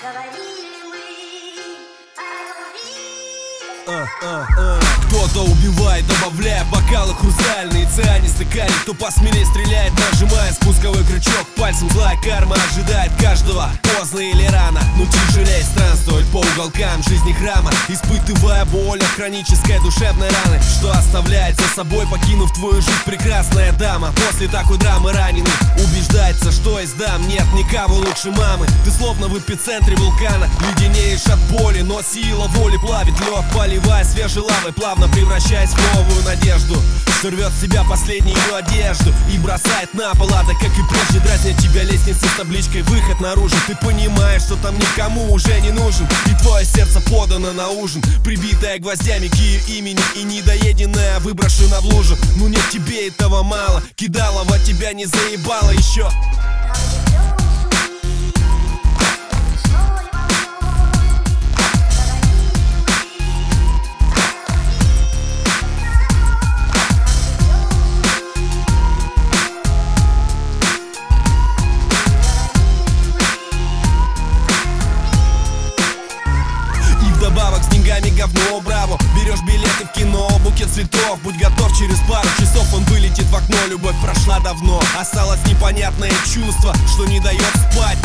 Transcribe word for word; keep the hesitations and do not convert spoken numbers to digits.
Говорили мы о любви. А, а, а. Кто-то убивает, добавляя бокалы хрустальные, цианистый калий, кто посмелее стреляет, нажимая спусковой крючок. Пальцем злая карма ожидает каждого, поздно или рано, но тяжелее странствовать по уголкам жизни храма, испытывая боль от хронической душевной раны, что оставляет за собой, покинув твою жизнь, прекрасная дама. После такой драмы раненый убеждается, что издам, нет никого лучше мамы. Ты словно в эпицентре вулкана, леденеешь от боли, но сила воли плавит лед, поливая свежей лавой, плавно превращаясь в новую надежду, что рвет с себя последнюю одежду и бросает на пол, а так как и прежде дразнят тебя лестницы с табличкой «Выход наружу». Ты понимаешь, что там никому уже не нужен, и твое сердце подано на ужин, прибитое гвоздями к ее имени и недоеденное выброшено в лужу. Ну нет, тебе этого мало, кидалово тебя не заебало еще. Добавок с деньгами говно, браво. Берешь билеты в кино, букет цветов. Будь готов, через пару часов он вылетит в окно. Любовь прошла давно, осталось непонятное чувство, что не дает спать.